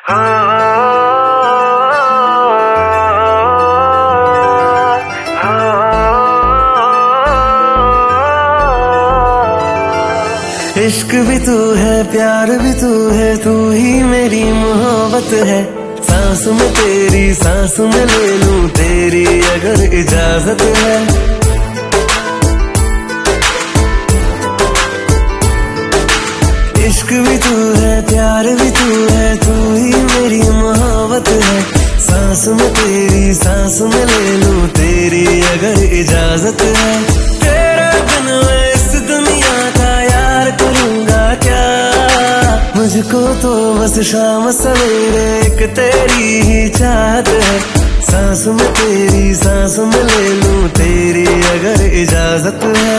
इश्क भी तू है, प्यार भी तू है, तू ही मेरी मोहब्बत है। सांस में तेरी सांस में ले लूं तेरी अगर इजाजत है। इश्क भी तू है, प्यार भी तू है, तू ही मेरी मोहब्बत है। सांस में तेरी सांस में ले लूं तेरी अगर इजाजत है। तेरे बिन मैं इस दुनिया का यार करूंगा क्या। मुझको तो बस शाम सवेरे एक तेरी ही चाहत है। सांस में तेरी सांस में ले लूं तेरी अगर इजाजत है।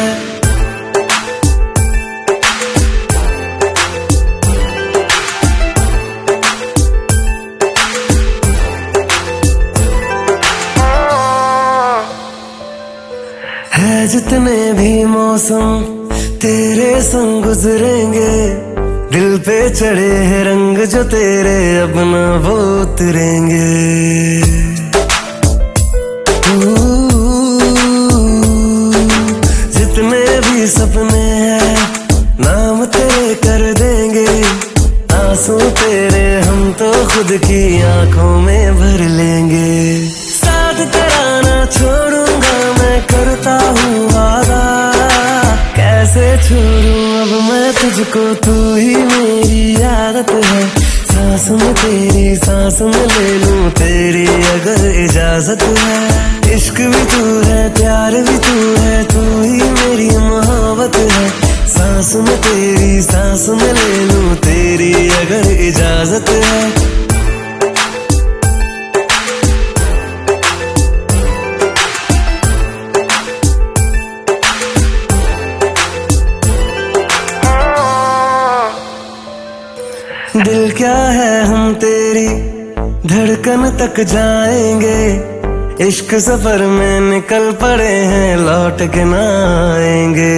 है जितने भी मौसम तेरे संग गुजरेंगे, दिल पे चढ़े हैं रंग जो तेरे अब ना वो उतरेंगे। जितने भी सपने हैं नाम तेरे कर देंगे। आंसू तेरे हम तो खुद की आंखों में भर लेंगे। साथ तेरा ना छोड़ूंगा मैं करता हूँ वादा। कैसे छोड़ूं अब मैं तुझको, तू ही मेरी आदत है। सांस में तेरी सांस में ले लूं तेरी अगर इजाजत है। इश्क भी तू है, प्यार भी तू है, तू ही मेरी मोहब्बत है। सांस में तेरी सांस में ले लूं तेरी अगर इजाजत है। दिल क्या है हम तेरी धड़कन तक जाएंगे। इश्क सफर में निकल पड़े हैं लौट के ना आएंगे।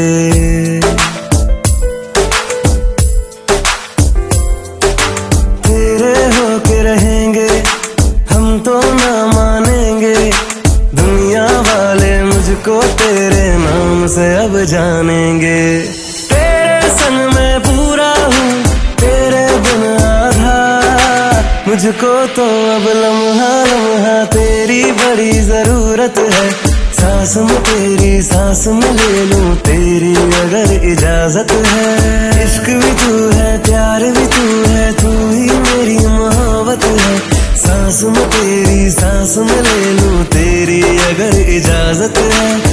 तेरे होके रहेंगे हम तो ना मानेंगे। दुनिया वाले मुझको तेरे नाम से अब जानेंगे। तेरे संग मैं पूरा हूँ तेरे बिन आधा। मुझको तो अब लम्हा लम्हा तेरी बड़ी जरूरत है। सांस में तेरी सांस में ले लूं तेरी अगर इजाजत है। इश्क भी तू है, प्यार भी तू है, तू ही मेरी मोहब्बत है। सांस में तेरी सांस में ले लूं तेरी अगर इजाजत है।